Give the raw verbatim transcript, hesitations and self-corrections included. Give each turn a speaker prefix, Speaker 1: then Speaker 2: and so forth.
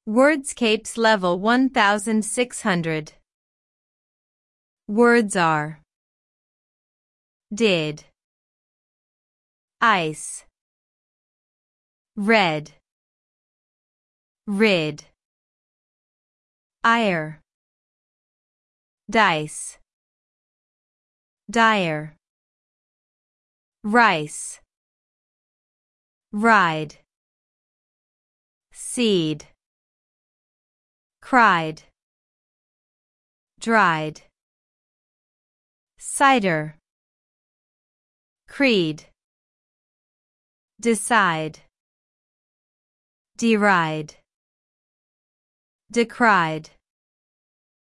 Speaker 1: Wordscapes level one thousand six hundred. Words are did, ice, red, rid, ire, dice, dire, rice, ride, seed, cried, dried, cider, creed, decide, deride, decried.